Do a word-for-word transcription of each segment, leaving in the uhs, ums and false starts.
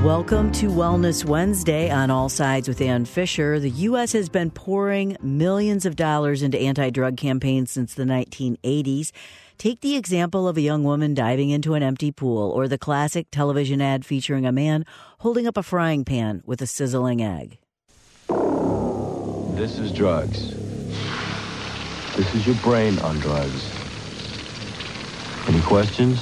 Welcome to Wellness Wednesday on All Sides with Ann Fisher. The U S has been pouring millions of dollars into anti-drug campaigns since the nineteen eighties. Take the example of a young woman diving into an empty pool, or the classic television ad featuring a man holding up a frying pan with a sizzling egg. This is drugs. This is your brain on drugs. Any questions?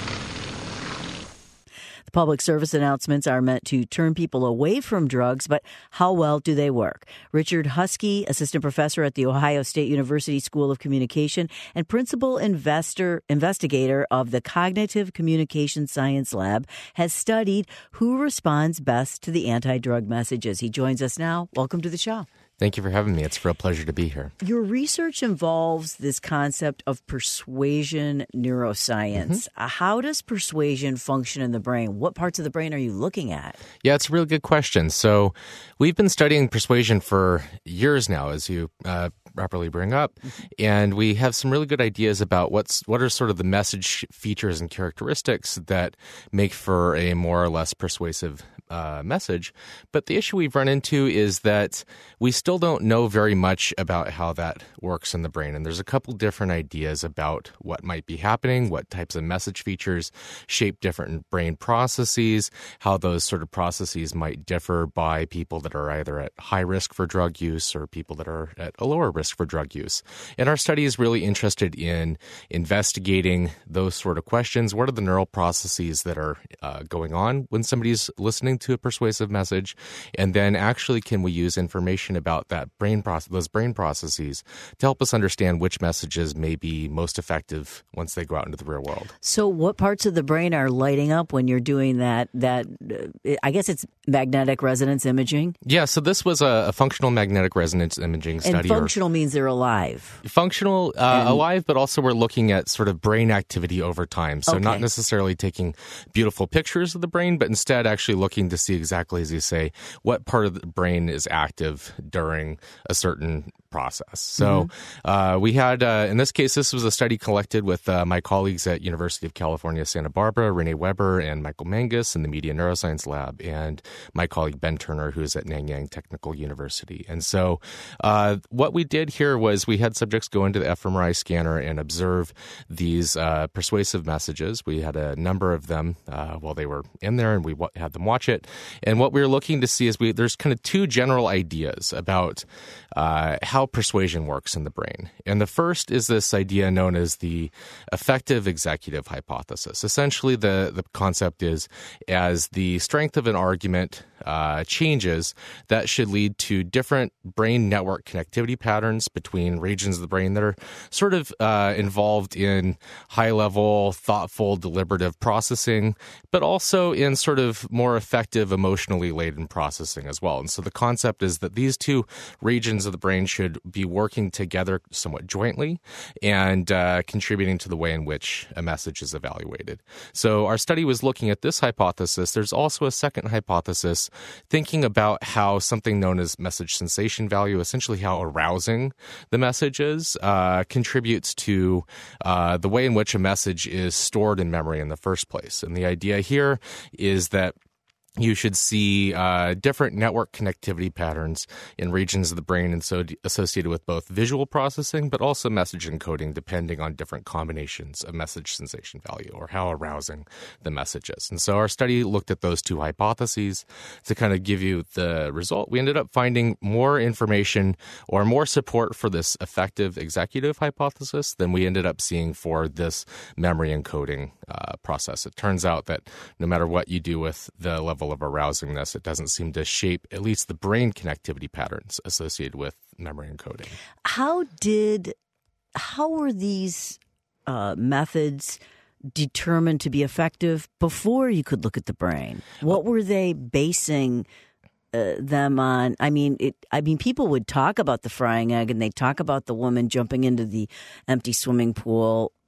Public service announcements are meant to turn people away from drugs, but how well do they work? Richard Husky, assistant professor at The Ohio State University School of Communication and principal investor investigator of the Cognitive Communication Science Lab, has studied who responds best to the anti-drug messages. He joins us now. Welcome to the show. Thank you for having me. It's a real pleasure to be here. Your research involves this concept of persuasion neuroscience. Mm-hmm. How does persuasion function in the brain? What parts of the brain are you looking at? Yeah, it's a really good question. So we've been studying persuasion for years now, as you uh, properly bring up, mm-hmm. and we have some really good ideas about what's what are sort of the message features and characteristics that make for a more or less persuasive Uh, message. But the issue we've run into is that we still don't know very much about how that works in the brain. And there's a couple different ideas about what might be happening, what types of message features shape different brain processes, how those sort of processes might differ by people that are either at high risk for drug use or people that are at a lower risk for drug use. And our study is really interested in investigating those sort of questions. What are the neural processes that are uh, going on when somebody's listening to a persuasive message, and then actually can we use information about that brain process, those brain processes, to help us understand which messages may be most effective once they go out into the real world. So, what parts of the brain are lighting up when you're doing that? That uh, I guess it's magnetic resonance imaging. Yeah. So this was a, a functional magnetic resonance imaging study. And functional or, means they're alive. Functional, uh, alive, but also we're looking at sort of brain activity over time. So okay. not necessarily taking beautiful pictures of the brain, but instead actually looking to see exactly, as you say, what part of the brain is active during a certain process. So mm-hmm. uh, we had, uh, in this case, this was a study collected with uh, my colleagues at University of California, Santa Barbara, Renee Weber and Michael Mangus in the Media Neuroscience Lab, and my colleague Ben Turner, who's at Nanyang Technical University. And so uh, what we did here was we had subjects go into the fMRI scanner and observe these uh, persuasive messages. We had a number of them uh, while they were in there, and we w- had them watch it. And what we were looking to see is we there's kind of two general ideas about uh, how persuasion works in the brain. And the first is this idea known as the effective executive hypothesis. Essentially, the, the concept is as the strength of an argument uh, changes, that should lead to different brain network connectivity patterns between regions of the brain that are sort of uh, involved in high-level, thoughtful, deliberative processing, but also in sort of more effective, emotionally laden processing as well. And so the concept is that these two regions of the brain should be working together somewhat jointly and uh, contributing to the way in which a message is evaluated. So our study was looking at this hypothesis. There's also a second hypothesis thinking about how something known as message sensation value, essentially how arousing the message is, uh, contributes to uh, the way in which a message is stored in memory in the first place. And the idea here is that you should see uh, different network connectivity patterns in regions of the brain and so associated with both visual processing, but also message encoding, depending on different combinations of message sensation value or how arousing the message is. And so our study looked at those two hypotheses to kind of give you the result. We ended up finding more information or more support for this effective executive hypothesis than we ended up seeing for this memory encoding uh, process. It turns out that no matter what you do with the level of arousingness, it doesn't seem to shape at least the brain connectivity patterns associated with memory encoding. How did, how were these uh, methods determined to be effective before you could look at the brain? What were they basing uh, them on? I mean, it, I mean, people would talk about the frying egg and they talk about the woman jumping into the empty swimming pool.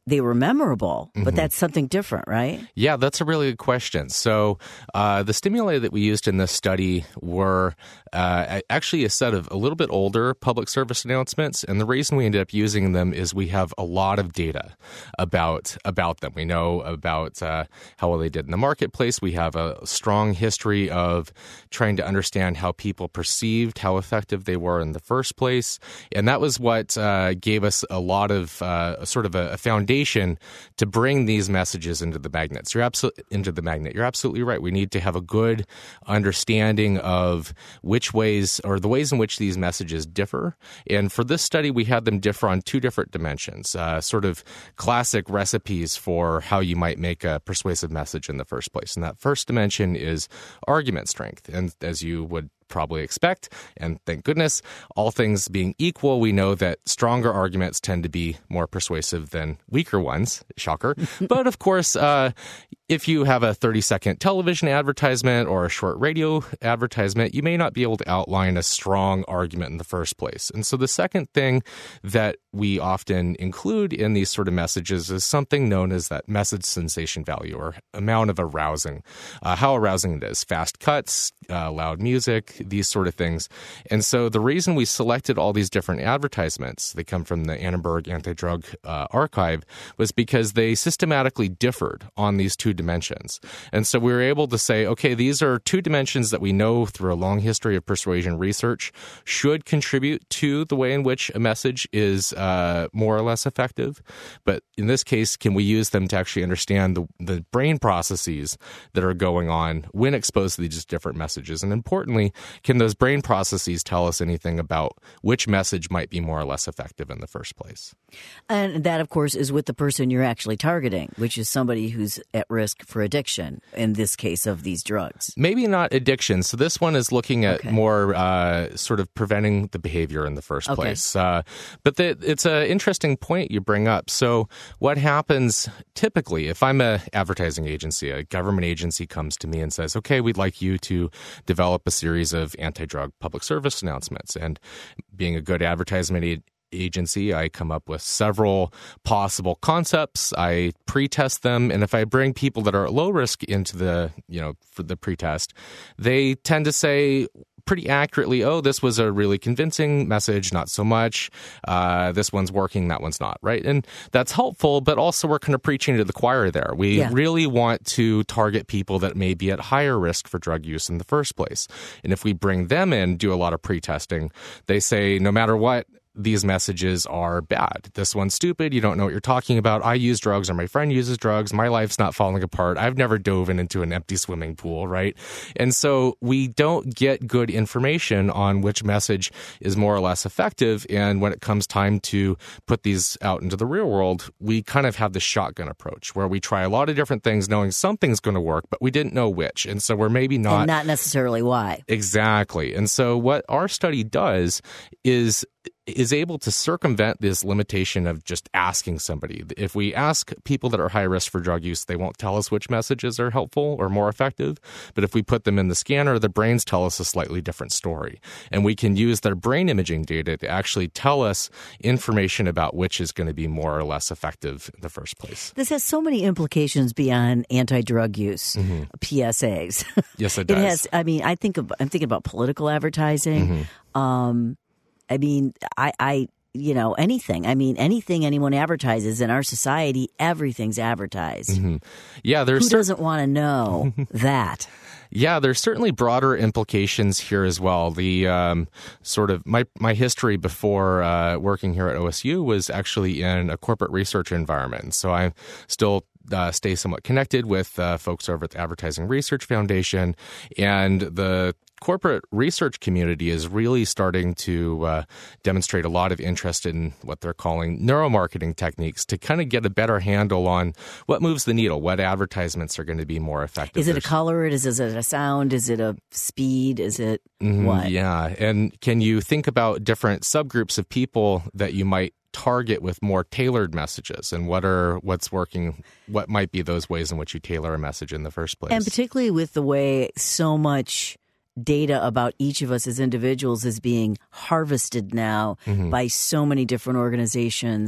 they were memorable, but Mm-hmm. that's something different, right? Yeah, that's a really good question. So uh, the stimuli that we used in this study were uh, actually a set of a little bit older public service announcements. And the reason we ended up using them is we have a lot of data about about them. We know about uh, how well they did in the marketplace. We have a strong history of trying to understand how people perceived how effective they were in the first place. And that was what uh, gave us a lot of uh, sort of a, a foundation to bring these messages into the magnets. You're absolutely into the magnet. You're absolutely right. We need to have a good understanding of which ways or the ways in which these messages differ. And for this study, we had them differ on two different dimensions, uh, sort of classic recipes for how you might make a persuasive message in the first place. And that first dimension is argument strength. And as you would probably expect, and thank goodness, all things being equal, we know that stronger arguments tend to be more persuasive than weaker ones. Shocker. But of course, uh, if you have a thirty-second television advertisement or a short radio advertisement, you may not be able to outline a strong argument in the first place. And so the second thing that we often include in these sort of messages is something known as that message sensation value, or amount of arousing, uh, how arousing it is. Fast cuts, uh, loud music, these sort of things. And so the reason we selected all these different advertisements, they come from the Annenberg Anti-Drug uh, Archive, was because they systematically differed on these two dimensions. And so we were able to say, okay, these are two dimensions that we know through a long history of persuasion research should contribute to the way in which a message is uh, more or less effective. But in this case, can we use them to actually understand the, the brain processes that are going on when exposed to these different messages? And importantly, can those brain processes tell us anything about which message might be more or less effective in the first place? And that, of course, is with the person you're actually targeting, which is somebody who's at risk for addiction, in this case of these drugs. Maybe not addiction. So this one is looking at Okay. more uh, sort of preventing the behavior in the first Okay. place. Uh, but the, it's an interesting point you bring up. So what happens typically if I'm an advertising agency, a government agency comes to me and says, okay, we'd like you to develop a series of anti-drug public service announcements. And being a good advertisement agency, agency, I come up with several possible concepts. I pre-test them, and if I bring people that are at low risk into the, you know, for the pre-test, they tend to say pretty accurately, oh, this was a really convincing message, not so much. Uh, this one's working, that one's not, right? And that's helpful, but also we're kind of preaching to the choir there. We Yeah. really want to target people that may be at higher risk for drug use in the first place. And if we bring them in, do a lot of pre-testing, they say, no matter what, these messages are bad. This one's stupid. You don't know what you're talking about. I use drugs, or my friend uses drugs. My life's not falling apart. I've never dove in into an empty swimming pool, right? And so we don't get good information on which message is more or less effective. And when it comes time to put these out into the real world, we kind of have the shotgun approach where we try a lot of different things knowing something's going to work, but we didn't know which. And so we're maybe not... And not necessarily why. Exactly. And so what our study does is is able to circumvent this limitation of just asking somebody. If we ask people that are high risk for drug use, they won't tell us which messages are helpful or more effective. But if we put them in the scanner, the brains tell us a slightly different story. And we can use their brain imaging data to actually tell us information about which is going to be more or less effective in the first place. This has so many implications beyond anti-drug use Mm-hmm. P S As. Yes, it It does. has. I mean, I think of. I'm thinking about political advertising. Mm-hmm. Um, I mean, I, I, you know, anything. I mean, anything anyone advertises in our society, everything's advertised. Mm-hmm. Yeah, there's Who cer- doesn't want to know that? Yeah, there's certainly broader implications here as well. The um, sort of my my history before uh, working here at O S U was actually in a corporate research environment. So I still uh, stay somewhat connected with uh, folks over at the Advertising Research Foundation, and the corporate research community is really starting to uh, demonstrate a lot of interest in what they're calling neuromarketing techniques to kind of get a better handle on what moves the needle, what advertisements are going to be more effective. Is it a There's- color? Is, is it a sound? Is it a speed? Is it Mhm, what? Yeah. And can you think about different subgroups of people that you might target with more tailored messages, and what are what's working, what might be those ways in which you tailor a message in the first place? And particularly with the way so much data about each of us as individuals is being harvested now Mm-hmm. by so many different organizations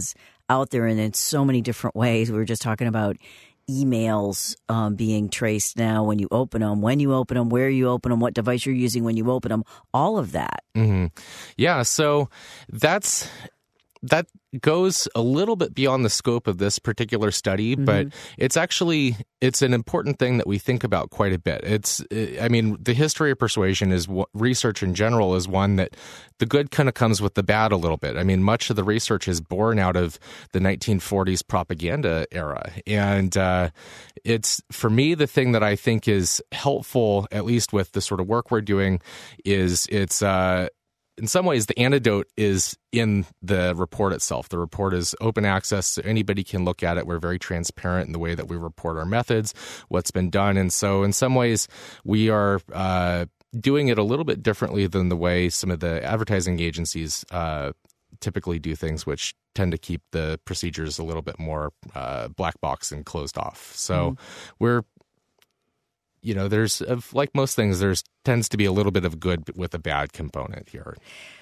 out there and in so many different ways. We were just talking about emails um, being traced now when you open them, when you open them, where you open them, what device you're using when you open them, all of that. Mm-hmm. Yeah, so that's that goes a little bit beyond the scope of this particular study, mm-hmm. but it's actually it's an important thing that we think about quite a bit. It's I mean, the history of persuasion is research in general is one that the good kind of comes with the bad a little bit. I mean, much of the research is born out of the nineteen forties propaganda era, and uh, it's for me the thing that I think is helpful, at least with the sort of work we're doing, is it's. Uh, In some ways, the antidote is in the report itself. The report is open access, so anybody can look at it. We're very transparent in the way that we report our methods, what's been done. And so in some ways, we are uh, doing it a little bit differently than the way some of the advertising agencies uh, typically do things, which tend to keep the procedures a little bit more uh, black box and closed off. So mm. we're You know, there's, like most things, there's tends to be a little bit of good with a bad component here.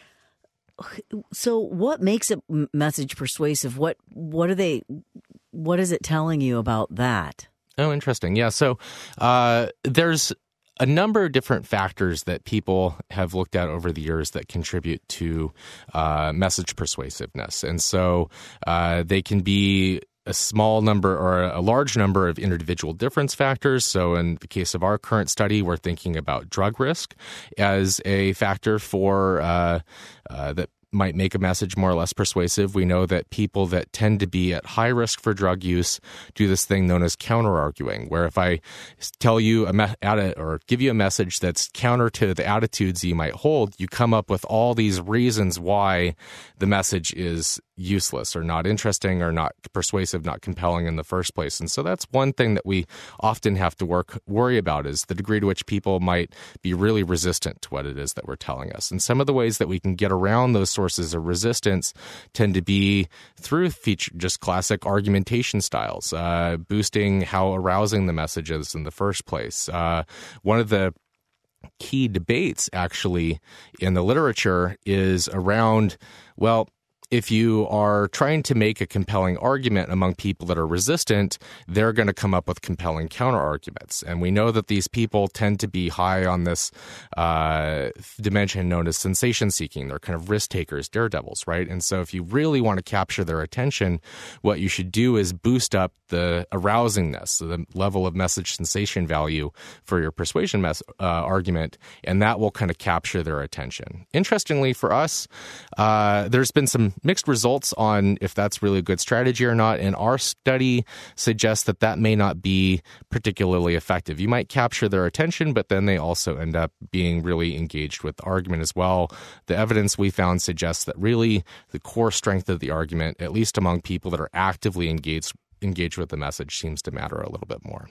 So what makes a message persuasive? What what are they, what is it telling you about that? Oh, interesting. Yeah. So uh, there's a number of different factors that people have looked at over the years that contribute to uh, message persuasiveness. And so uh, they can be a small number or a large number of individual difference factors. So in the case of our current study, we're thinking about drug risk as a factor for uh, uh, that might make a message more or less persuasive. We know that people that tend to be at high risk for drug use do this thing known as counter-arguing, where if I tell you a me- or give you a message that's counter to the attitudes you might hold, you come up with all these reasons why the message is useless or not interesting or not persuasive, not compelling in the first place. And so that's one thing that we often have to work worry about is the degree to which people might be really resistant to what it is that we're telling us. And some of the ways that we can get around those sources of resistance tend to be through feature, just classic argumentation styles, uh, boosting how arousing the message is in the first place. Uh, one of the key debates actually in the literature is around, well, if you are trying to make a compelling argument among people that are resistant, they're going to come up with compelling counter-arguments. And we know that these people tend to be high on this uh, dimension known as sensation-seeking. They're kind of risk-takers, daredevils, right? And so if you really want to capture their attention, what you should do is boost up the arousingness, so the level of message sensation value for your persuasion mes- uh, argument, and that will kind of capture their attention. Interestingly for us, uh, there's been some mixed results on if that's really a good strategy or not, and our study suggests that that may not be particularly effective. You might capture their attention, but then they also end up being really engaged with the argument as well. The evidence we found suggests that really the core strength of the argument, at least among people that are actively engaged engaged with the message, seems to matter a little bit more.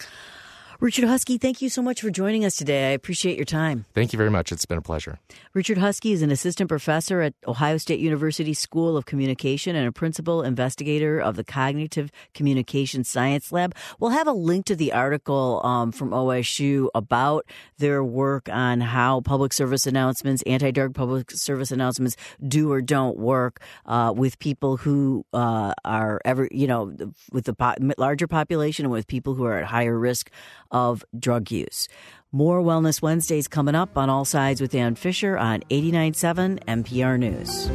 Richard Huskey, thank you so much for joining us today. I appreciate your time. Thank you very much. It's been a pleasure. Richard Huskey is an assistant professor at Ohio State University School of Communication and a principal investigator of the Cognitive Communication Science Lab. We'll have a link to the article um, from O S U about their work on how public service announcements, anti-drug public service announcements do or don't work uh, with people who uh, are ever, you know, with the po- larger population and with people who are at higher risk of drug use. More Wellness Wednesdays coming up on All Sides with Ann Fisher on eighty-nine point seven N P R News.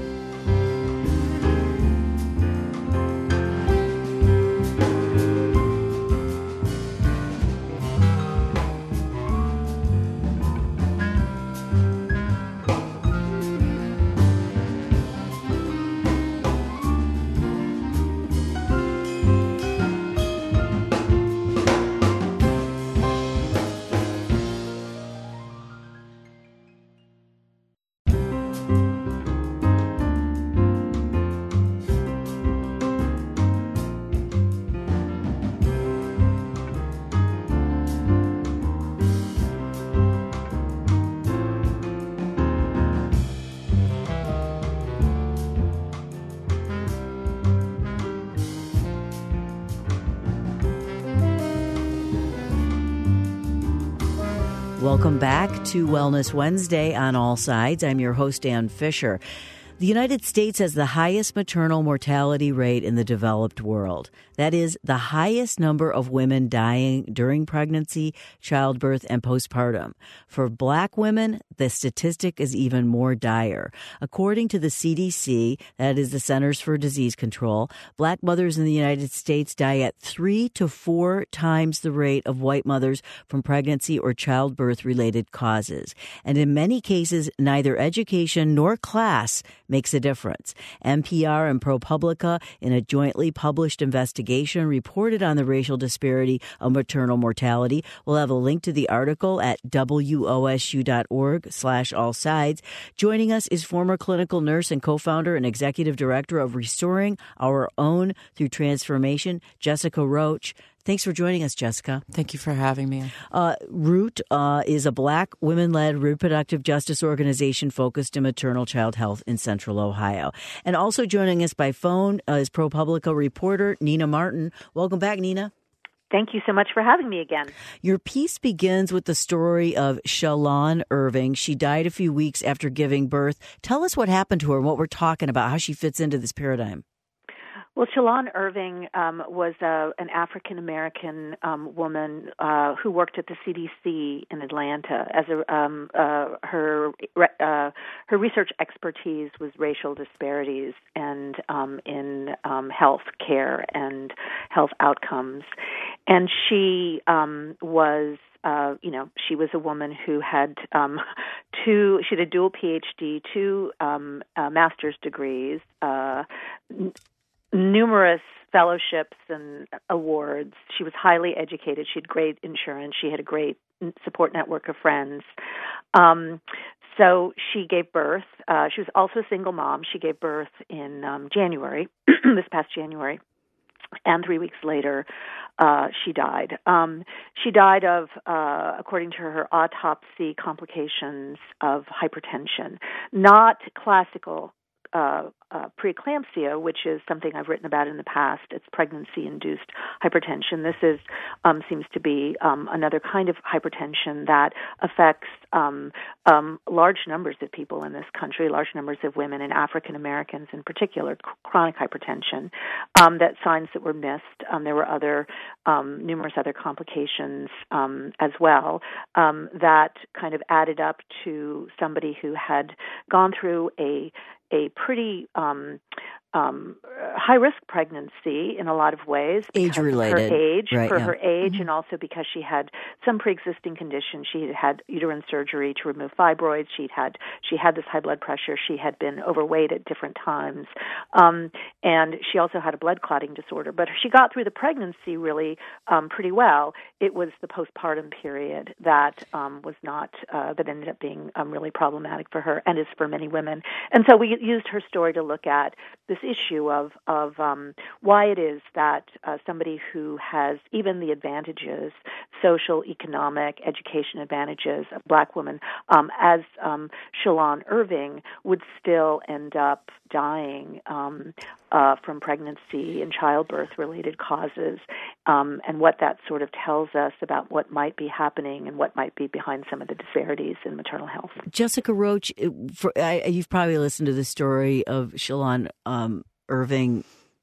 Welcome back to Wellness Wednesday on All Sides. I'm your host, Ann Fisher. The United States has the highest maternal mortality rate in the developed world. That is, the highest number of women dying during pregnancy, childbirth, and postpartum. For Black women, the statistic is even more dire. According to the C D C, that is the Centers for Disease Control, Black mothers in the United States die at three to four times the rate of white mothers from pregnancy or childbirth-related causes. And in many cases, neither education nor class makes a difference. N P R and ProPublica, in a jointly published investigation, reported on the racial disparity of maternal mortality. We'll have a link to the article at wosu.org slash all sides. Joining us is former clinical nurse and co-founder and executive director of Restoring Our Own Through Transformation, Jessica Roach. Thanks for joining us, Jessica. Thank you for having me. Uh, Root uh, is a Black women-led reproductive justice organization focused in maternal child health in Central Ohio. And also joining us by phone uh, is ProPublica reporter Nina Martin. Welcome back, Nina. Thank you so much for having me again. Your piece begins with the story of Shalon Irving. She died a few weeks after giving birth. Tell us what happened to her and what we're talking about, how she fits into this paradigm. Well, Shalon Irving um, was uh, an African-American um, woman uh, who worked at the C D C in Atlanta. As a, um, uh, her uh, her research expertise was racial disparities and um, in um, health care and health outcomes. And she um, was Uh, you know, she was a woman who had um, two, she had a dual P H D, two um, uh, master's degrees, uh, n- numerous fellowships and awards. She was highly educated. She had great insurance. She had a great support network of friends. Um, so she gave birth. Uh, she was also a single mom. She gave birth in um, January, this past January. And three weeks later, uh, she died. Um, she died of, uh, according to her autopsy, complications of hypertension, not classical uh, uh, preeclampsia, which is something I've written about in the past. It's pregnancy-induced hypertension. This is um, seems to be um, another kind of hypertension that affects um, um, large numbers of people in this country, large numbers of women and African Americans in particular, c- chronic hypertension. Um, that signs that were missed. Um, there were other um, numerous other complications um, as well um, that kind of added up to somebody who had gone through a a pretty um, um, high-risk pregnancy in a lot of ways. Age-related. Her age, right, for yeah. her age, mm-hmm. and also because she had some pre-existing conditions. She had had uterine surgery to remove fibroids. She'd had she had this high blood pressure. She had been overweight at different times, um, and she also had a blood clotting disorder. But she got through the pregnancy really um, pretty well. It was the postpartum period that um, was not uh, that ended up being um, really problematic for her, and is for many women. And so we used her story to look at this issue of of um, why it is that uh, somebody who has even the advantages, social, economic, education advantages of Black women, um, as um, Shalon Irving, would still end up dying um, uh, from pregnancy and childbirth-related causes, um, and what that sort of tells us about what might be happening and what might be behind some of the disparities in maternal health. Jessica Roach, for, I, you've probably listened to the story of Shalon um, Irving.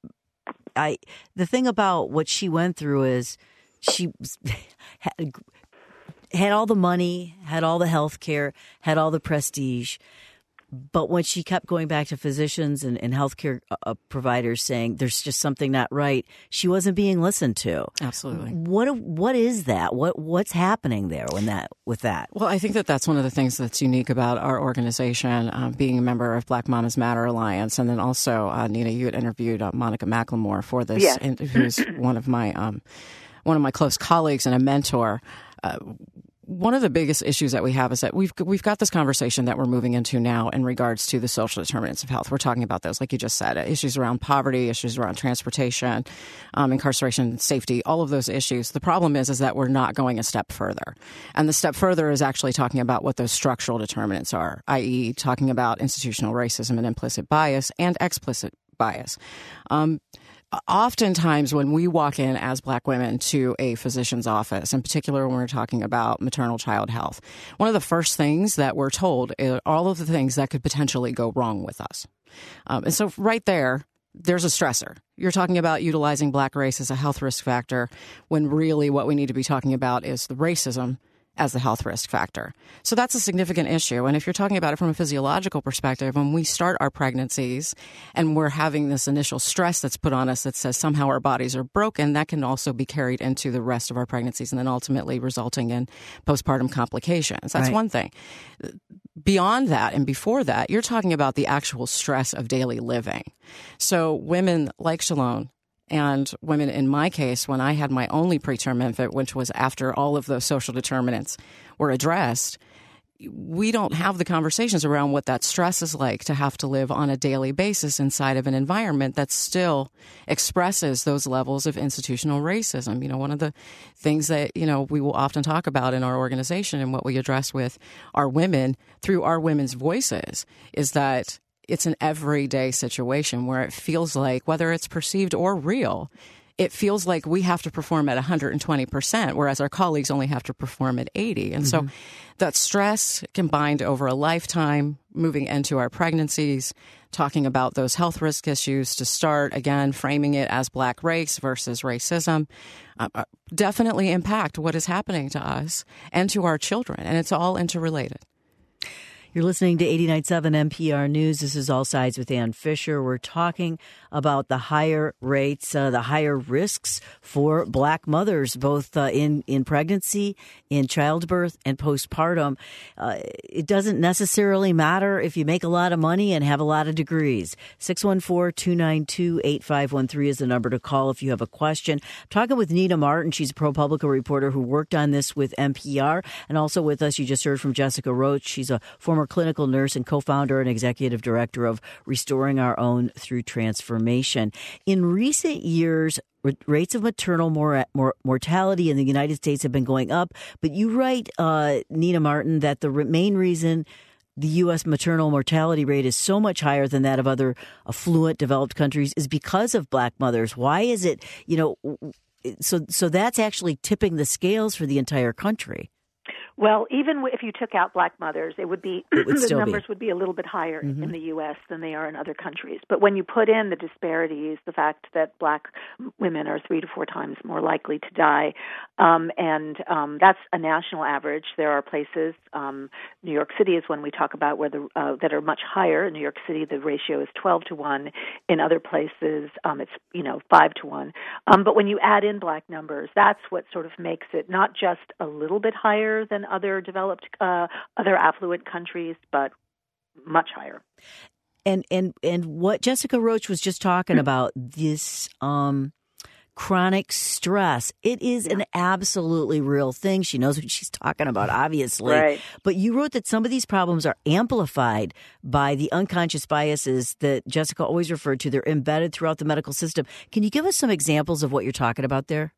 I the thing about what she went through is she had, had all the money, had all the health care, had all the prestige. But when she kept going back to physicians and, and healthcare uh, providers saying there's just something not right, she wasn't being listened to. Absolutely. What what is that? What what's happening there when that with that? Well, I think that that's one of the things that's unique about our organization, uh, being a member of Black Mamas Matter Alliance, and then also uh, Nina, you had interviewed uh, Monica McLemore for this, yes. and, who's one of my um, one of my close colleagues and a mentor. Uh, One of the biggest issues that we have is that we've we've got this conversation that we're moving into now in regards to the social determinants of health. We're talking about those, like you just said, issues around poverty, issues around transportation, um, incarceration, safety, all of those issues. The problem is, is that we're not going a step further. And the step further is actually talking about what those structural determinants are, that is talking about institutional racism and implicit bias and explicit bias. Um, Oftentimes when we walk in as Black women to a physician's office, in particular when we're talking about maternal child health, one of the first things that we're told are all of the things that could potentially go wrong with us. Um, and so right there, there's a stressor. You're talking about utilizing Black race as a health risk factor when really what we need to be talking about is the racism as the health risk factor. So that's a significant issue. And if you're talking about it from a physiological perspective, when we start our pregnancies and we're having this initial stress that's put on us that says somehow our bodies are broken, that can also be carried into the rest of our pregnancies and then ultimately resulting in postpartum complications. That's right. one thing. Beyond that and before that, you're talking about the actual stress of daily living. So women like Shalon, and women, in my case, when I had my only preterm infant, which was after all of those social determinants were addressed, we don't have the conversations around what that stress is like to have to live on a daily basis inside of an environment that still expresses those levels of institutional racism. You know, one of the things that, you know, we will often talk about in our organization and what we address with our women through our women's voices is that it's an everyday situation where it feels like, whether it's perceived or real, it feels like we have to perform at one hundred twenty percent, whereas our colleagues only have to perform at eighty. And mm-hmm. so that stress combined over a lifetime, moving into our pregnancies, talking about those health risk issues to start, again, framing it as Black race versus racism, uh, definitely impact what is happening to us and to our children. And it's all interrelated. You're listening to eighty-nine point seven N P R News. This is All Sides with Ann Fisher. We're talking about the higher rates, uh, the higher risks for Black mothers, both uh, in, in pregnancy, in childbirth, and postpartum. Uh, it doesn't necessarily matter if you make a lot of money and have a lot of degrees. six one four, two nine two, eight five one three is the number to call if you have a question. I'm talking with Nina Martin. She's a ProPublica reporter who worked on this with N P R. And also with us, you just heard from Jessica Roach. She's a former clinical nurse and co-founder and executive director of Restoring Our Own Through Transformation. In recent years, rates of maternal mor- mor- mortality in the United States have been going up. But you write, uh, Nina Martin, that the main reason the U S maternal mortality rate is so much higher than that of other affluent developed countries is because of Black mothers. Why is it, you know, so so that's actually tipping the scales for the entire country? Well, even if you took out Black mothers, it would be it would the numbers be. would be a little bit higher mm-hmm. in the U S than they are in other countries. But when you put in the disparities, the fact that Black women are three to four times more likely to die, um, and um, that's a national average. There are places, um, New York City is one we talk about where the uh, that are much higher. In New York City, the ratio is twelve to one. In other places, um, it's you know five to one. Um, but when you add in Black numbers, that's what sort of makes it not just a little bit higher than other developed, uh, other affluent countries, but much higher. And and and what Jessica Roach was just talking about, this um, chronic stress, it is yeah. an absolutely real thing. She knows what she's talking about, obviously. Right. But you wrote that some of these problems are amplified by the unconscious biases that Jessica always referred to. They're embedded throughout the medical system. Can you give us some examples of what you're talking about there?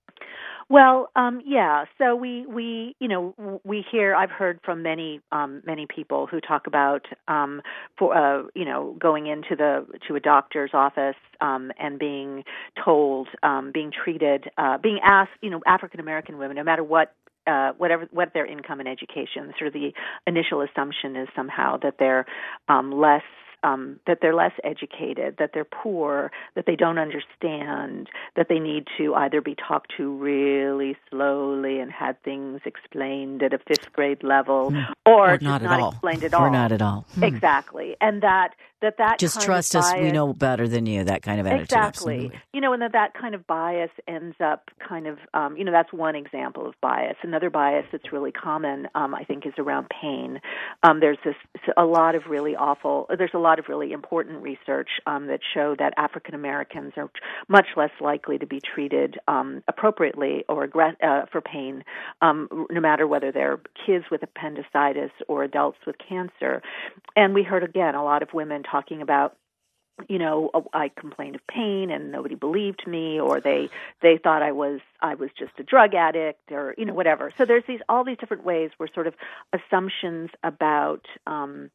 Well, um, yeah. So we, we, you know, we hear. I've heard from many, um, many people who talk about, um, for, uh, you know, going into the to a doctor's office um, and being told, um, being treated, uh, being asked, you know, African American women, no matter what. Uh, whatever, what their income and education, sort of the initial assumption is somehow that they're um, less Um, that they're less educated, that they're poor, that they don't understand, that they need to either be talked to really slowly and had things explained at a fifth grade level, mm. or, or just not, not at all. explained at or all. Or not at all. Hmm. Exactly. And that that, that just kind trust of us, bias, we know better than you, that kind of attitude. Exactly. Absolutely. You know, and that that kind of bias ends up kind of, um, you know, that's one example of bias. Another bias that's really common, um, I think, is around pain. Um, there's this a lot of really awful, there's a lot of really important research um, that show that African Americans are much less likely to be treated um, appropriately or aggress- uh, for pain, um, no matter whether they're kids with appendicitis or adults with cancer. And we heard, again, a lot of women talking about, you know, I complained of pain and nobody believed me, or they they thought I was I was just a drug addict, or you know whatever. So there's these all these different ways where sort of assumptions about um,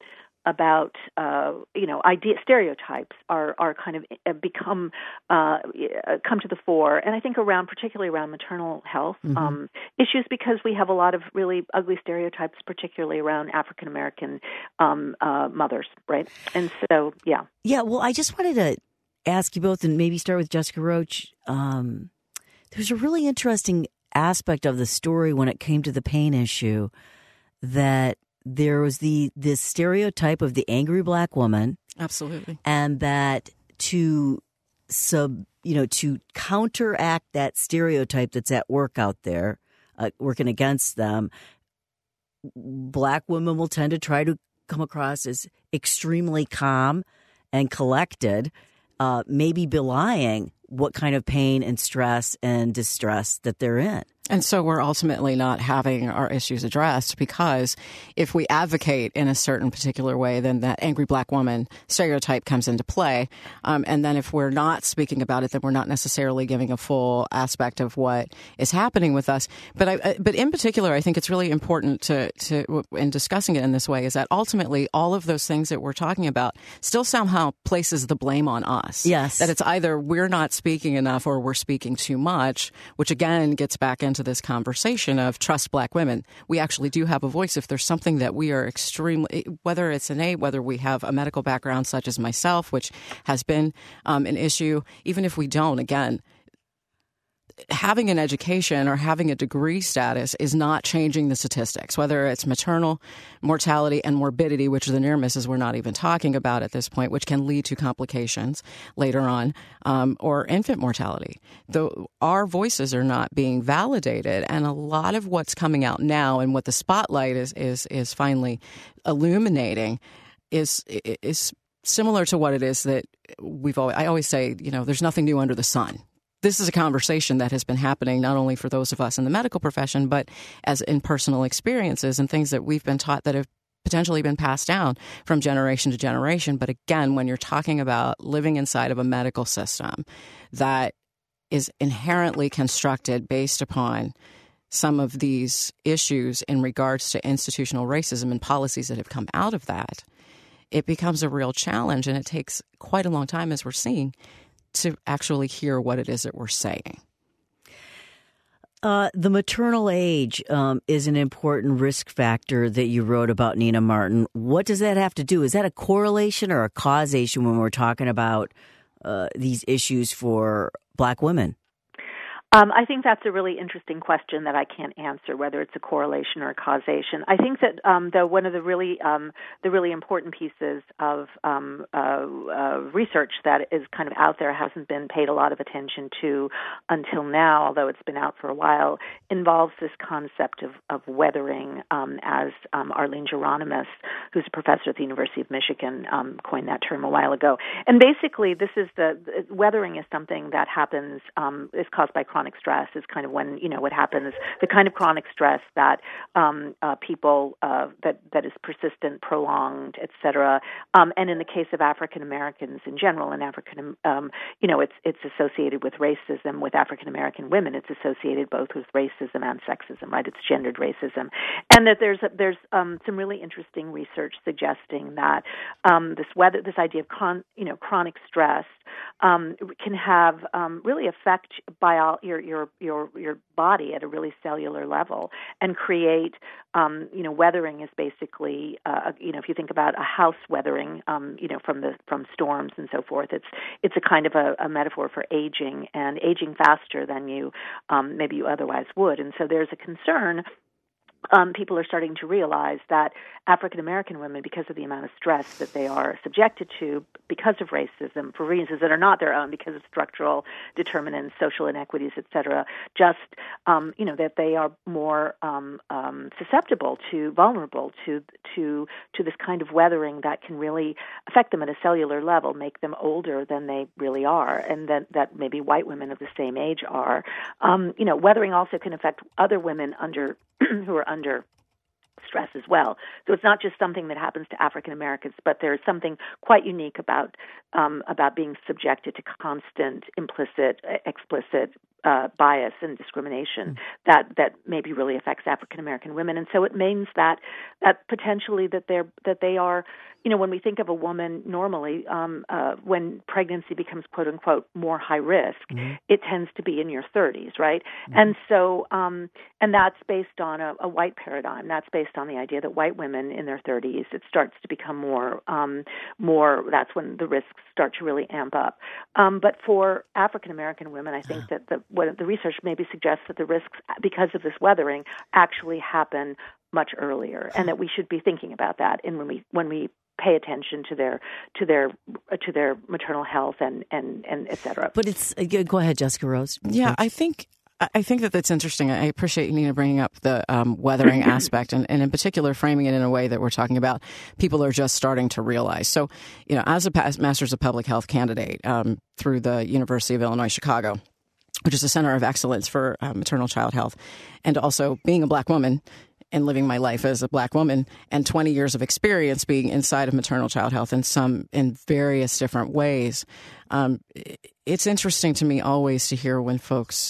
about uh, you know idea stereotypes are are kind of uh, become uh, come to the fore, and I think around particularly around maternal health mm-hmm. um, issues, because we have a lot of really ugly stereotypes, particularly around African American um, uh, mothers, right? And so, yeah, yeah. Well, I just wanted to ask you both, and maybe start with Jessica Roach. Um, there's a really interesting aspect of the story when it came to the pain issue, that there was the this stereotype of the angry black woman. Absolutely. And that to sub, you know, to counteract that stereotype that's at work out there, uh, working against them, black women will tend to try to come across as extremely calm and collected, uh, maybe belying what kind of pain and stress and distress that they're in. And so we're ultimately not having our issues addressed, because if we advocate in a certain particular way, then that angry black woman stereotype comes into play. Um, and then if we're not speaking about it, then we're not necessarily giving a full aspect of what is happening with us. But I, but in particular, I think it's really important to, to, in discussing it in this way, is that ultimately all of those things that we're talking about still somehow places the blame on us. Yes. That it's either we're not speaking enough or we're speaking too much, which again gets back into to this conversation of trust black women. We actually do have a voice. If there's something that we are extremely, whether it's innate, whether we have a medical background such as myself, which has been um, an issue, even if we don't, again, having an education or having a degree status is not changing the statistics, whether it's maternal mortality and morbidity, which are the near misses we're not even talking about at this point, which can lead to complications later on, um, or infant mortality. Though our voices are not being validated, and a lot of what's coming out now and what the spotlight is is is finally illuminating is is similar to what it is that we've always, I always say, you know, there's nothing new under the sun. This is a conversation that has been happening not only for those of us in the medical profession, but as in personal experiences and things that we've been taught that have potentially been passed down from generation to generation. But again, when you're talking about living inside of a medical system that is inherently constructed based upon some of these issues in regards to institutional racism and policies that have come out of that, it becomes a real challenge, and it takes quite a long time, as we're seeing, to actually hear what it is that we're saying. Uh, the maternal age um, is an important risk factor that you wrote about, Nina Martin. What does that have to do? Is that a correlation or a causation when we're talking about uh, these issues for black women? Um, I think that's a really interesting question that I can't answer, whether it's a correlation or a causation. I think that um, though one of the really um, the really important pieces of um, uh, uh, research that is kind of out there, hasn't been paid a lot of attention to until now, although it's been out for a while, involves this concept of, of weathering, um, as um, Arlene Geronimus, who's a professor at the University of Michigan, um, coined that term a while ago. And basically, this is the, the weathering is something that happens um, is caused by chronic stress. Is kind of when, you know, what happens, the kind of chronic stress that um, uh, people, uh, that, that is persistent, prolonged, et cetera. Um, and in the case of African Americans in general, and African, um, you know, it's it's associated with racism. With African American women, it's associated both with racism and sexism, right? It's gendered racism. And that there's there's um, some really interesting research suggesting that um, this weather, this idea of chron, you know, chronic stress um, can have um, really affect bio, your your your your body at a really cellular level, and create um, you know weathering is basically uh, you know if you think about a house weathering um, you know from the from storms and so forth, it's it's a kind of a, a metaphor for aging and aging faster than you um, maybe you otherwise would. And so there's a concern. Um, people are starting to realize that African American women, because of the amount of stress that they are subjected to because of racism, for reasons that are not their own, because of structural determinants, social inequities, et cetera, just um, you know that they are more um, um, susceptible to, vulnerable to to to this kind of weathering that can really affect them at a cellular level, make them older than they really are, and that that maybe white women of the same age are. Um, you know, weathering also can affect other women under who are under stress as well. So it's not just something that happens to African Americans, but there is something quite unique about um, about being subjected to constant, implicit, explicit uh, bias and discrimination mm. that that maybe really affects African American women, and so it means that that potentially that they're that they are, you know, when we think of a woman normally, um, uh, when pregnancy becomes quote unquote more high risk, mm. it tends to be in your thirties, right? Mm. And so, um, and that's based on a, a white paradigm. That's based on the idea that white women in their thirties, it starts to become more, um, more. That's when the risks start to really amp up. Um, but for African American women, I think that the what the research maybe suggests that the risks, because of this weathering, actually happen much earlier, and that we should be thinking about that in when we when we pay attention to their to their to their maternal health and and and et cetera. But it's go ahead, Jessica Rose. Yeah, I think. I think that that's interesting. I appreciate Nina bringing up the um, weathering aspect, and, and in particular framing it in a way that we're talking about people are just starting to realize. So, you know, as a Masters of Public Health candidate um, through the University of Illinois Chicago, which is a center of excellence for uh, maternal child health, and also being a Black woman and living my life as a Black woman, and twenty years of experience being inside of maternal child health in some in various different ways, um, it's interesting to me always to hear when folks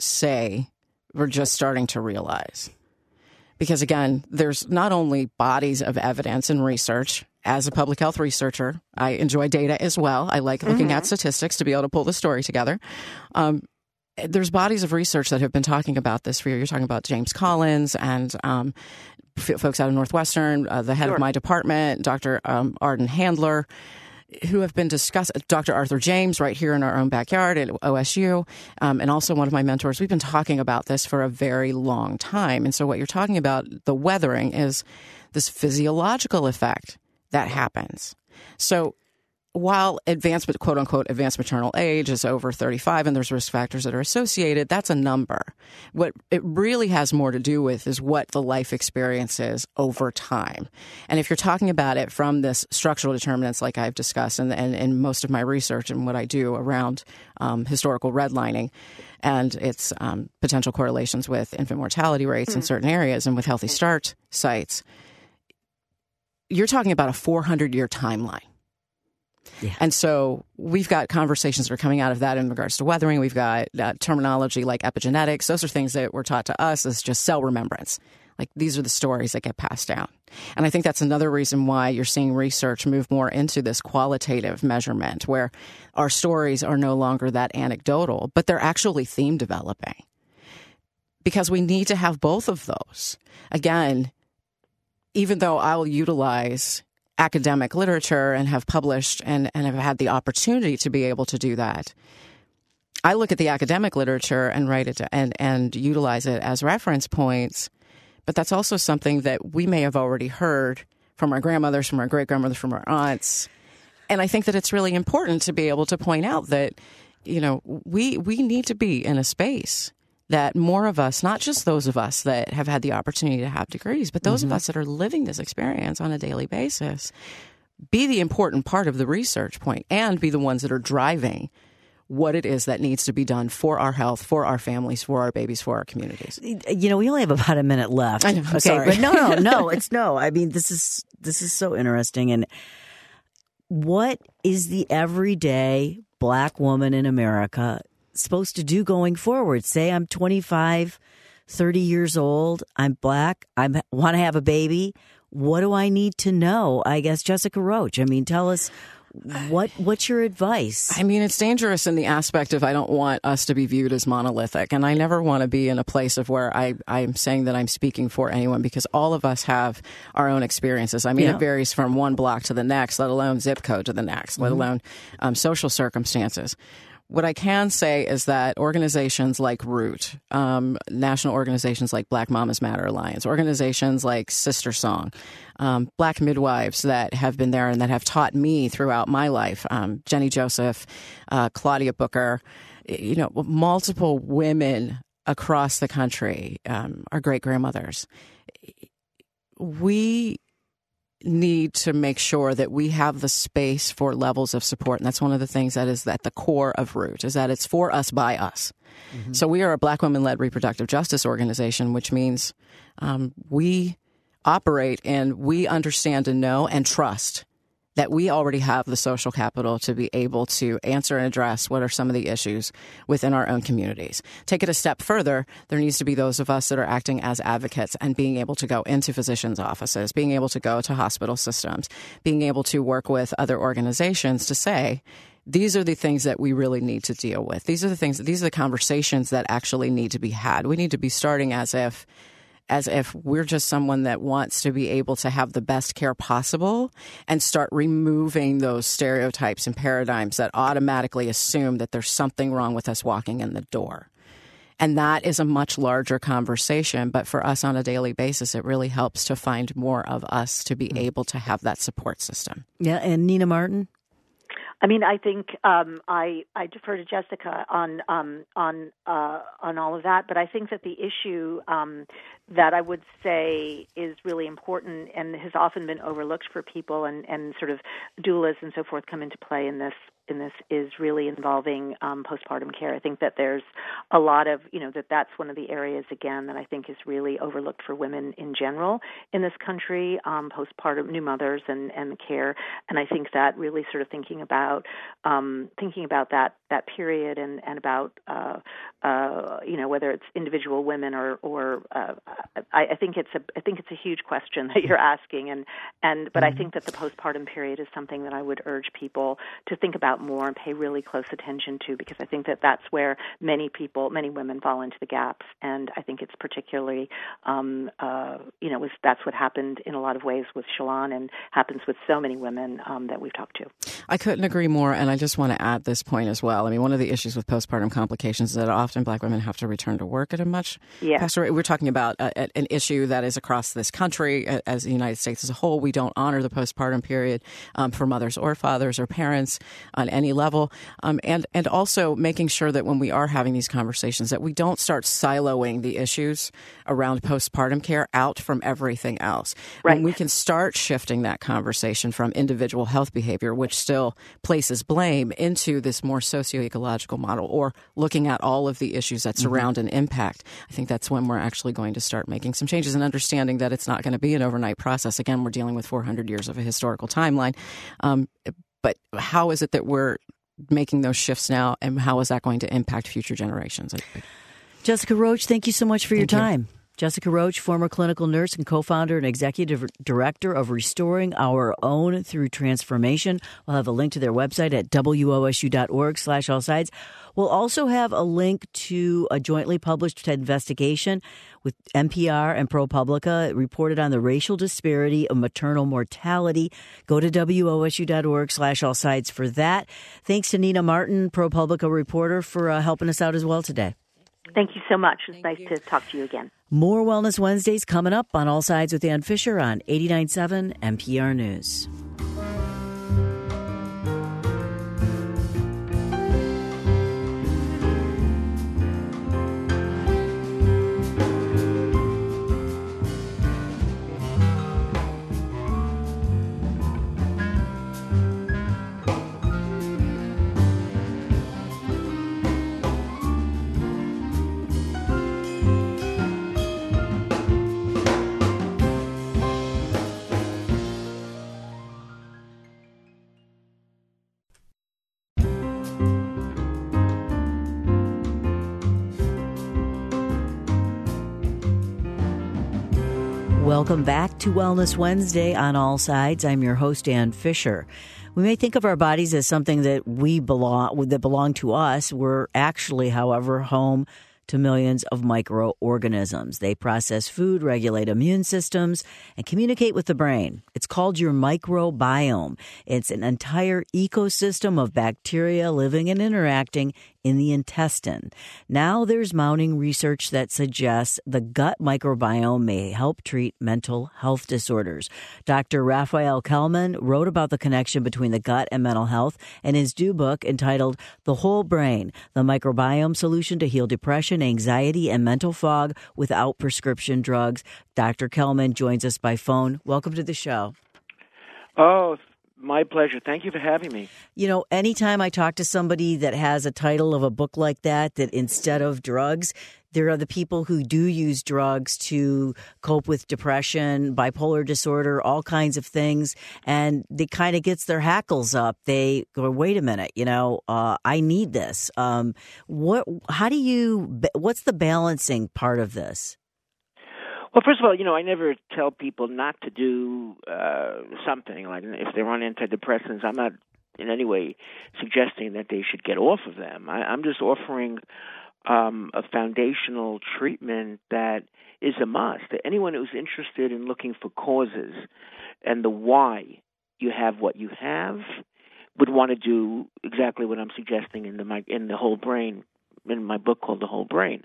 say we're just starting to realize. Because again, there's not only bodies of evidence and research. As a public health researcher, I enjoy data as well. I like looking mm-hmm. at statistics to be able to pull the story together. Um, there's bodies of research that have been talking about this for you. You're talking about James Collins and um, f- folks out of Northwestern, uh, the head sure. of my department, Doctor Um, Arden Handler, who have been discussed, Doctor Arthur James, right here in our own backyard at O S U, um, and also one of my mentors. We've been talking about this for a very long time. And so what you're talking about, the weathering, is this physiological effect that happens. So while advanced, quote unquote, advanced maternal age is over thirty-five and there's risk factors that are associated, that's a number. What it really has more to do with is what the life experience is over time. And if you're talking about it from this structural determinants like I've discussed and in, in, in most of my research and what I do around um, historical redlining and its um, potential correlations with infant mortality rates mm-hmm. in certain areas and with healthy start sites, you're talking about a four hundred year timeline. Yeah. And so we've got conversations that are coming out of that in regards to weathering. We've got uh, terminology like epigenetics. Those are things that were taught to us as just cell remembrance. Like these are the stories that get passed down. And I think that's another reason why you're seeing research move more into this qualitative measurement where our stories are no longer that anecdotal, but they're actually theme developing. Because we need to have both of those. Again, even though I'll utilize academic literature and have published and, and have had the opportunity to be able to do that, I look at the academic literature and write it to, and, and utilize it as reference points. But that's also something that we may have already heard from our grandmothers, from our great-grandmothers, from our aunts. And I think that it's really important to be able to point out that, you know, we we need to be in a space that more of us, not just those of us that have had the opportunity to have degrees, but those mm-hmm. of us that are living this experience on a daily basis, be the important part of the research point and be the ones that are driving what it is that needs to be done for our health, for our families, for our babies, for our communities. You know, we only have about a minute left. I know, I'm okay, sorry. But no, no, no, it's no. I mean, this is this is so interesting. And what is the everyday Black woman in America supposed to do going forward? Say I'm twenty-five, thirty years old, I'm Black, I want to have a baby. What do I need to know? I guess Jessica Roach. I mean, tell us what what's your advice? I mean, it's dangerous in the aspect of I don't want us to be viewed as monolithic, and I never want to be in a place of where I I'm saying that I'm speaking for anyone, because all of us have our own experiences. I mean, yeah. It varies from one block to the next, let alone zip code to the next, mm-hmm. let alone um, social circumstances. What I can say is that organizations like Root, um, national organizations like Black Mamas Matter Alliance, organizations like Sister Song, um, Black midwives that have been there and that have taught me throughout my life, um, Jenny Joseph, uh, Claudia Booker, you know, multiple women across the country, um, our great-grandmothers. We need to make sure that we have the space for levels of support. And that's one of the things that is at the core of Root, is that it's for us by us. Mm-hmm. So we are a Black women-led reproductive justice organization, which means um, we operate and we understand and know and trust that we already have the social capital to be able to answer and address what are some of the issues within our own communities. Take it a step further, there needs to be those of us that are acting as advocates and being able to go into physicians' offices, being able to go to hospital systems, being able to work with other organizations to say, these are the things that we really need to deal with. These are the things, these are the conversations that actually need to be had. We need to be starting as if as if we're just someone that wants to be able to have the best care possible and start removing those stereotypes and paradigms that automatically assume that there's something wrong with us walking in the door. And that is a much larger conversation. But for us on a daily basis, it really helps to find more of us to be able to have that support system. Yeah. And Nina Martin? I mean, I think um, I I defer to Jessica on um, on uh, on all of that, but I think that the issue um, that I would say is really important and has often been overlooked for people, and, and sort of doulas and so forth come into play in this in this is really involving um, postpartum care. I think that there's a lot of, you know, that that's one of the areas, again, that I think is really overlooked for women in general in this country, um, postpartum, new mothers and, and the care. And I think that really sort of thinking about um, thinking about that that period and, and about, uh, uh, you know, whether it's individual women or, or uh, I, I think it's a I think it's a huge question that you're asking. And, and but mm-hmm. I think that the postpartum period is something that I would urge people to think about more and pay really close attention to, because I think that that's where many people, many women fall into the gaps. And I think it's particularly, um, uh, you know, was, that's what happened in a lot of ways with Shalon and happens with so many women um, that we've talked to. I couldn't agree more. And I just want to add this point as well. I mean, one of the issues with postpartum complications is that often Black women have to return to work at a much yeah. faster. We're talking about a, an issue that is across this country, as the United States as a whole. We don't honor the postpartum period um, for mothers or fathers or parents on any level, um, and and also making sure that when we are having these conversations that we don't start siloing the issues around postpartum care out from everything else. Right. When we can start shifting that conversation from individual health behavior, which still places blame, into this more socio-ecological model, or looking at all of the issues that surround mm-hmm. an impact, I think that's when we're actually going to start making some changes and understanding that it's not going to be an overnight process. Again, we're dealing with four hundred years of a historical timeline. Um, But how is it that we're making those shifts now, and how is that going to impact future generations? Jessica Roach, thank you so much for thank your time. You. Jessica Roach, former clinical nurse and co-founder and executive director of Restoring Our Own Through Transformation. We'll have a link to their website at wosu.org slash all sides. We'll also have a link to a jointly published investigation with N P R and ProPublica. It reported on the racial disparity of maternal mortality. Go to wosu.org slash all sides for that. Thanks to Nina Martin, ProPublica reporter, for uh, helping us out as well today. Thank you so much. It's Thank nice you. to talk to you again. More Wellness Wednesdays coming up on All Sides with Ann Fisher on eighty-nine point seven N P R News. Welcome back to Wellness Wednesday on All Sides. I'm your host, Ann Fisher. We may think of our bodies as something that we belong, that belong to us. We're actually, however, home to millions of microorganisms. They process food, regulate immune systems, and communicate with the brain. It's called your microbiome. It's an entire ecosystem of bacteria living and interacting in the intestine. Now there's mounting research that suggests the gut microbiome may help treat mental health disorders. Doctor Raphael Kelman wrote about the connection between the gut and mental health in his new book entitled The Whole Brain, The Microbiome Solution to Heal Depression, Anxiety, and Mental Fog Without Prescription Drugs. Doctor Kelman joins us by phone. Welcome to the show. Oh, my pleasure. Thank you for having me. You know, anytime I talk to somebody that has a title of a book like that, that instead of drugs, there are the people who do use drugs to cope with depression, bipolar disorder, all kinds of things, and it kind of gets their hackles up. They go, wait a minute, you know, uh, I need this. Um, what? How do you? What's the balancing part of this? Well, first of all, you know, I never tell people not to do uh, something. Like if they're on antidepressants, I'm not in any way suggesting that they should get off of them. I, I'm just offering um, a foundational treatment that is a must. Anyone who's interested in looking for causes and the why you have what you have would want to do exactly what I'm suggesting in the in the Whole Brain, in my book called The Whole Brain.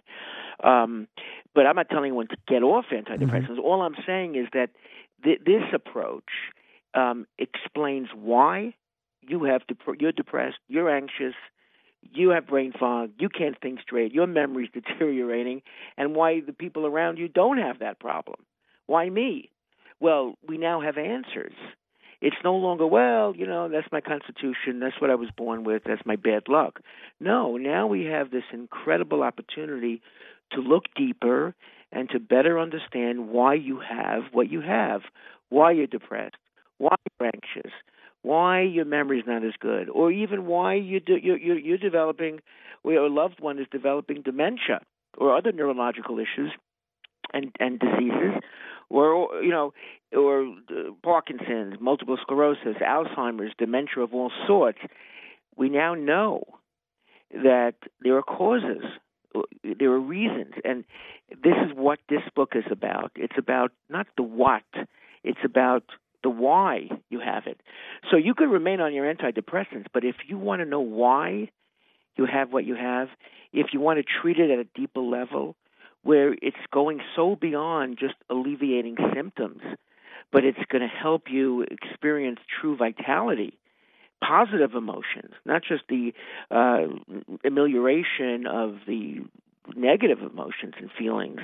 Um, but I'm not telling anyone to get off antidepressants. Mm-hmm. All I'm saying is that th- this approach um, explains why you have dep- you're depressed, you're anxious, you have brain fog, you can't think straight, your memory's deteriorating, and why the people around you don't have that problem. Why me? Well, we now have answers. It's no longer, well, you know, that's my constitution, that's what I was born with, that's my bad luck. No, now we have this incredible opportunity to look deeper and to better understand why you have what you have, why you're depressed, why you're anxious, why your memory's not as good, or even why you do, you're, you're, you're developing, or your loved one is developing dementia or other neurological issues and, and diseases, or, you know, or uh, Parkinson's, multiple sclerosis, Alzheimer's, dementia of all sorts. We now know that there are causes, there are reasons, and this is what this book is about. It's about not the what, it's about the why you have it. So you could remain on your antidepressants, but if you want to know why you have what you have, if you want to treat it at a deeper level, where it's going so beyond just alleviating symptoms, but it's going to help you experience true vitality, positive emotions, not just the uh, amelioration of the negative emotions and feelings.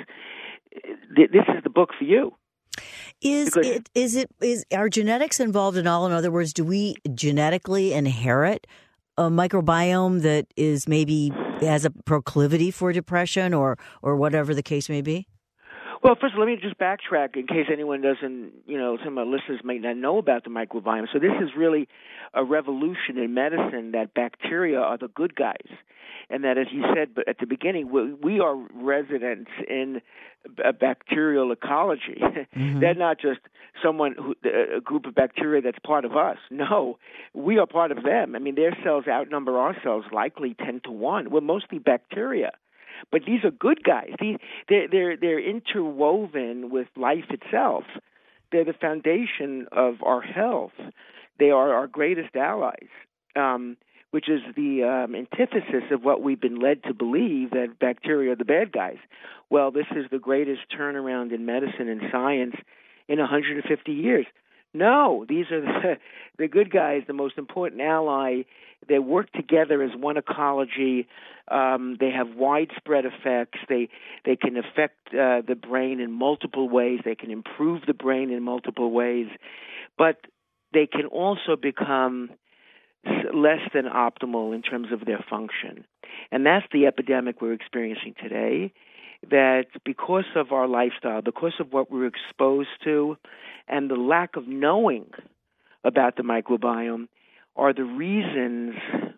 This is the book for you. Is because it is it is are genetics involved at all? In other words, do we genetically inherit a microbiome that is maybe has a proclivity for depression or or whatever the case may be? Well, first, let me just backtrack in case anyone doesn't, you know, some of my listeners might not know about the microbiome. So this is really a revolution in medicine that bacteria are the good guys. And that, as you said at the beginning, we, we are residents in a bacterial ecology. Mm-hmm. They're not just someone, who, a group of bacteria that's part of us. No, we are part of them. I mean, their cells outnumber our cells likely ten to one. We're mostly bacteria. But these are good guys. These, they're, they're, they're interwoven with life itself. They're the foundation of our health. They are our greatest allies, um, which is the um, antithesis of what we've been led to believe, that bacteria are the bad guys. Well, this is the greatest turnaround in medicine and science in one hundred fifty years. No, these are the, the good guys, the most important ally. They work together as one ecology. Um, they have widespread effects. They they can affect uh, the brain in multiple ways. They can improve the brain in multiple ways. But they can also become less than optimal in terms of their function. And that's the epidemic we're experiencing today, that because of our lifestyle, because of what we're exposed to, and the lack of knowing about the microbiome are the reasons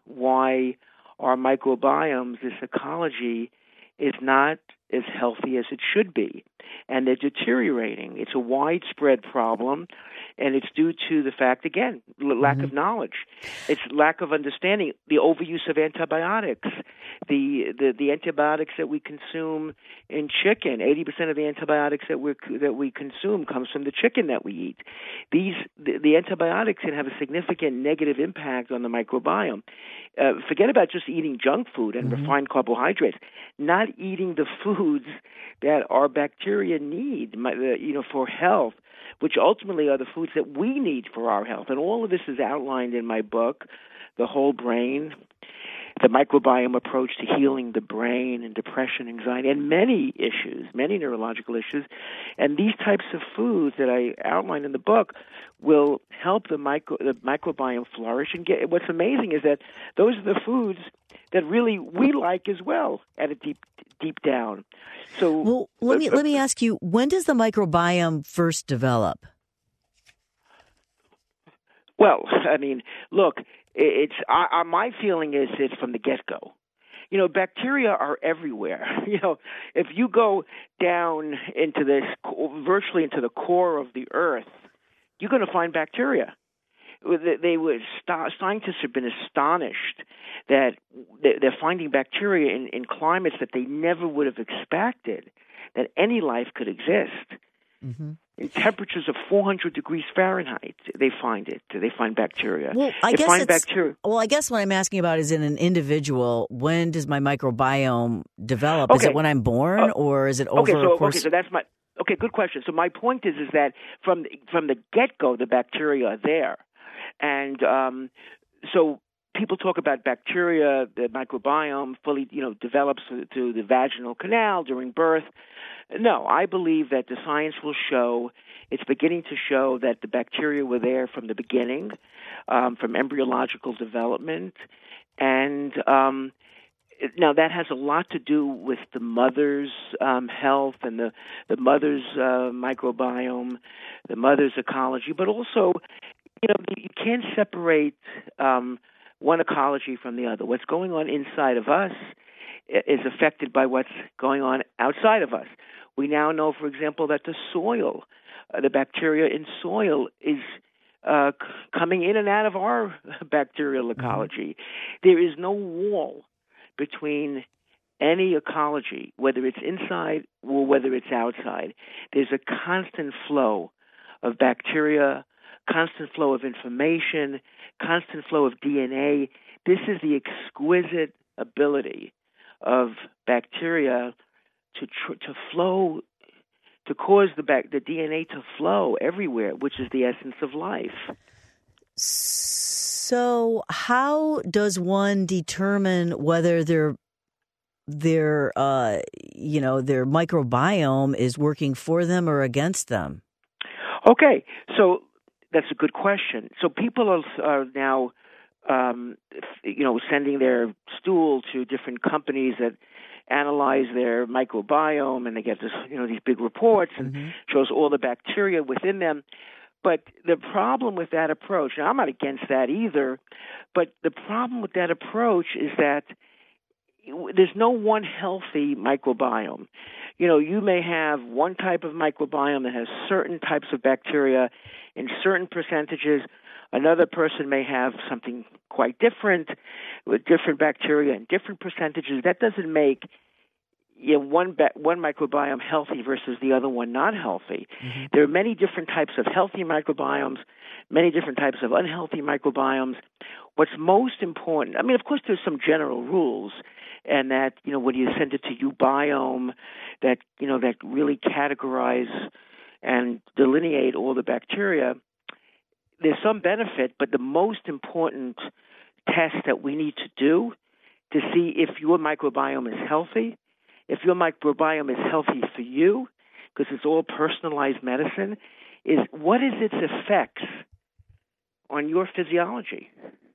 why our microbiomes, this ecology, is not as healthy as it should be. And they're deteriorating. It's a widespread problem, and it's due to the fact, again, lack mm-hmm. of knowledge. It's lack of understanding, the overuse of antibiotics, the, the the antibiotics that we consume in chicken. eighty percent of the antibiotics that we that we consume comes from the chicken that we eat. These the, the antibiotics can have a significant negative impact on the microbiome. Uh, forget about just eating junk food and mm-hmm. refined carbohydrates. Not eating the foods that our bacteria need, you know, for health, which ultimately are the foods that we need for our health. And all of this is outlined in my book, The Whole Brain. the microbiome approach to healing the brain and depression, anxiety, and many issues, many neurological issues. And these types of foods that I outline in the book will help the micro the microbiome flourish. And get, what's amazing is that those are the foods that really we like as well at a deep deep down. So well, let me uh, let me ask you: when does the microbiome first develop? Well, I mean, look, it's uh, my feeling is it's from the get-go. You know, bacteria are everywhere. You know, if you go down into this, virtually into the core of the earth, you're going to find bacteria. They were scientists have been astonished that they're finding bacteria in, in climates that they never would have expected that any life could exist. Mm-hmm. In temperatures of four hundred degrees Fahrenheit, they find it. They find bacteria. Well, I they guess find it's, bacteria. Well, I guess what I'm asking about is in an individual, when does my microbiome develop? Okay. Is it when I'm born, uh, or is it over okay, so, a course? Okay, so that's my okay. Good question. So my point is, is that from from the get go, the bacteria are there, and um, so people talk about bacteria, the microbiome fully, you know, develops through the vaginal canal during birth. No, I believe that the science will show, it's beginning to show that the bacteria were there from the beginning, um, from embryological development. And um, now that has a lot to do with the mother's um, health and the, the mother's uh, microbiome, the mother's ecology, but also, you know, you can't separate um, one ecology from the other. What's going on inside of us is affected by what's going on outside of us. We now know, for example, that the soil, uh, the bacteria in soil is uh, c- coming in and out of our bacterial ecology. There is no wall between any ecology, whether it's inside or whether it's outside. There's a constant flow of bacteria, constant flow of information, constant flow of D N A. This is the exquisite ability of bacteria to tr- to flow, to cause the bac- the D N A to flow everywhere, which is the essence of life. So, how does one determine whether their their uh, you know their microbiome is working for them or against them? Okay, so that's a good question. So people are, are now, um, you know, sending their stool to different companies that analyze their microbiome, and they get this, you know, these big reports and mm-hmm. shows all the bacteria within them. But the problem with that approach, now I'm not against that either, but the problem with that approach is that there's no one healthy microbiome. You know, you may have one type of microbiome that has certain types of bacteria in certain percentages. Another person may have something quite different with different bacteria and different percentages. That doesn't make, you know, one ba- one microbiome healthy versus the other one not healthy. Mm-hmm. There are many different types of healthy microbiomes, many different types of unhealthy microbiomes. What's most important, I mean, of course, there's some general rules, and that, you know, when you send it to uBiome, that, you know, that really categorize and delineate all the bacteria. There's some benefit, but the most important test that we need to do to see if your microbiome is healthy, if your microbiome is healthy for you, because it's all personalized medicine, is what is its effects on your physiology?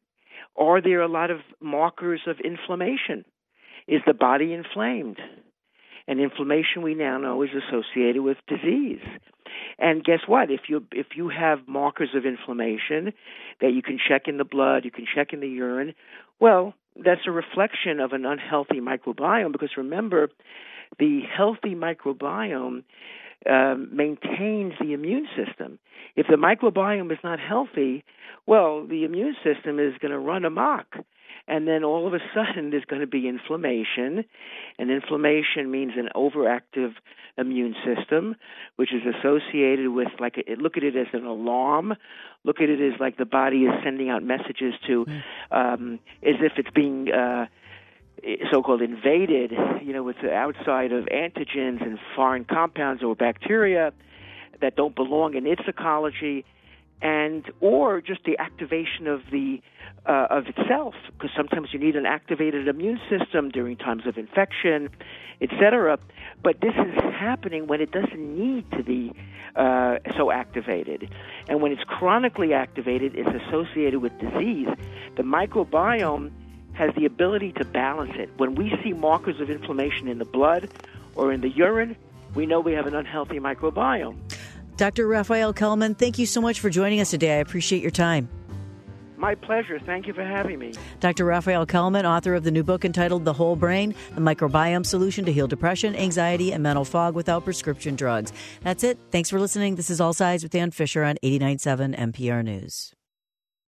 Are there a lot of markers of inflammation? Is the body inflamed? And inflammation, we now know, is associated with disease. And guess what? If you if you have markers of inflammation that you can check in the blood, you can check in the urine, well, that's a reflection of an unhealthy microbiome, because remember, the healthy microbiome um, maintains the immune system. If the microbiome is not healthy, well, the immune system is going to run amok. And then all of a sudden there's going to be inflammation, and inflammation means an overactive immune system, which is associated with, like, a, look at it as an alarm. Look at it as like the body is sending out messages to, um, as if it's being uh, so-called invaded, you know, with the outside of antigens and foreign compounds or bacteria that don't belong in its ecology. and or just the activation of the uh, of itself, because sometimes you need an activated immune system during times of infection, et cetera. But this is happening when it doesn't need to be uh, so activated. And when it's chronically activated, it's associated with disease. The microbiome has the ability to balance it. When we see markers of inflammation in the blood or in the urine, we know we have an unhealthy microbiome. Doctor Raphael Kellman, thank you so much for joining us today. I appreciate your time. My pleasure. Thank you for having me. Doctor Raphael Kellman, author of the new book entitled The Whole Brain, The Microbiome Solution to Heal Depression, Anxiety, and Mental Fog Without Prescription Drugs. That's it. Thanks for listening. This is All Sides with Dan Fisher on eighty-nine point seven N P R News.